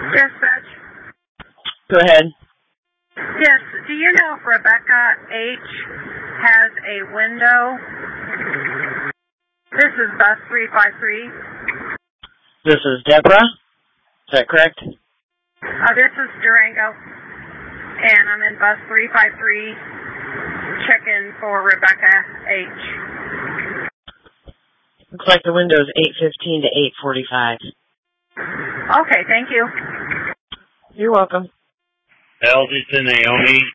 Dispatch. Go ahead. Yes, do you know if Rebecca H. has a window? This is bus 353. This is Deborah. Is that correct? This is Durango. And I'm in bus 353 checking for Rebecca H. Looks like the window is 8:15 to 8:45. Okay, thank you. You're welcome. This is Naomi.